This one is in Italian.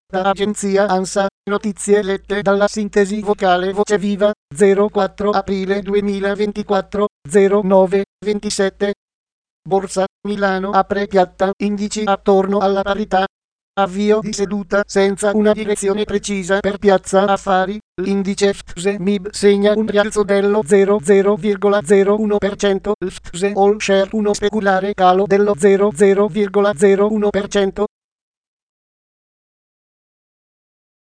Da agenzia ANSA, notizie lette dalla sintesi vocale Voce Viva, 04 aprile 2024, 09:27. Borsa, Milano apre piatta, indici attorno alla parità. Avvio di seduta senza una direzione precisa per Piazza Affari. L'indice FTSE MIB segna un rialzo dello 0,01%. Il FTSE All Share 1 speculare calo dello 0,01%.